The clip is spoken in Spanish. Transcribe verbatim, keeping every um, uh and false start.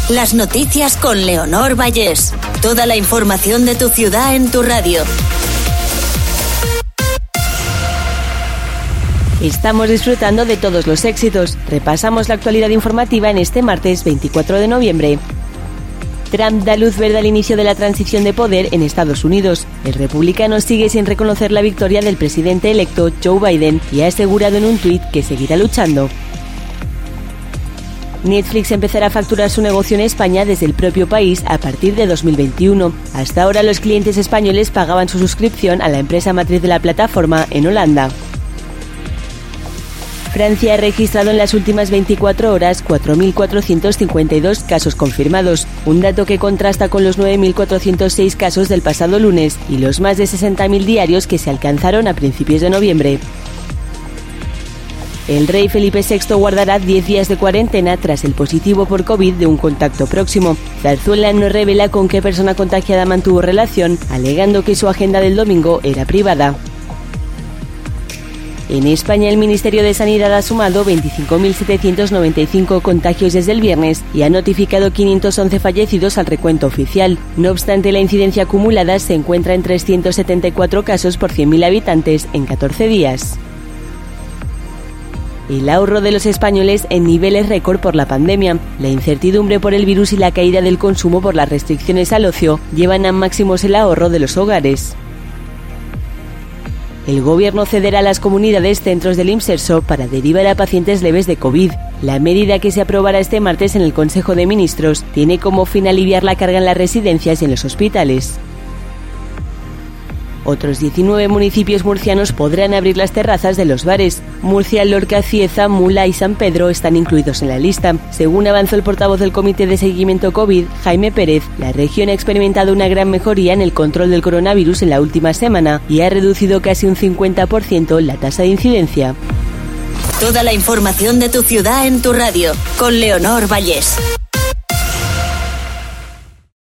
Las noticias con Leonor Vallés. Toda la información de tu ciudad en tu radio. Estamos disfrutando de todos los éxitos. Repasamos la actualidad informativa en este martes veinticuatro de noviembre. Trump da luz verde al inicio de la transición de poder en Estados Unidos. El republicano sigue sin reconocer la victoria del presidente electo Joe Biden y ha asegurado en un tuit que seguirá luchando. Netflix empezará a facturar su negocio en España desde el propio país a partir de dos mil veintiuno. Hasta ahora los clientes españoles pagaban su suscripción a la empresa matriz de la plataforma en Holanda. Francia ha registrado en las últimas veinticuatro horas cuatro mil cuatrocientos cincuenta y dos casos confirmados, un dato que contrasta con los nueve mil cuatrocientos seis casos del pasado lunes y los más de sesenta mil diarios que se alcanzaron a principios de noviembre. El rey Felipe sexto guardará diez días de cuarentena tras el positivo por COVID de un contacto próximo. Zarzuela no revela con qué persona contagiada mantuvo relación, alegando que su agenda del domingo era privada. En España, el Ministerio de Sanidad ha sumado veinticinco mil setecientos noventa y cinco contagios desde el viernes y ha notificado quinientos once fallecidos al recuento oficial. No obstante, la incidencia acumulada se encuentra en trescientos setenta y cuatro casos por cien mil habitantes en catorce días. El ahorro de los españoles en niveles récord por la pandemia. La incertidumbre por el virus y la caída del consumo por las restricciones al ocio llevan a máximos el ahorro de los hogares. El gobierno cederá a las comunidades centros del IMSERSO para derivar a pacientes leves de COVID. La medida que se aprobará este martes en el Consejo de Ministros tiene como fin aliviar la carga en las residencias y en los hospitales. Otros diecinueve municipios murcianos podrán abrir las terrazas de los bares. Murcia, Lorca, Cieza, Mula y San Pedro están incluidos en la lista. Según avanzó el portavoz del Comité de Seguimiento COVID, Jaime Pérez, la región ha experimentado una gran mejoría en el control del coronavirus en la última semana y ha reducido casi un cincuenta por ciento la tasa de incidencia. Toda la información de tu ciudad en tu radio, con Leonor Vallés.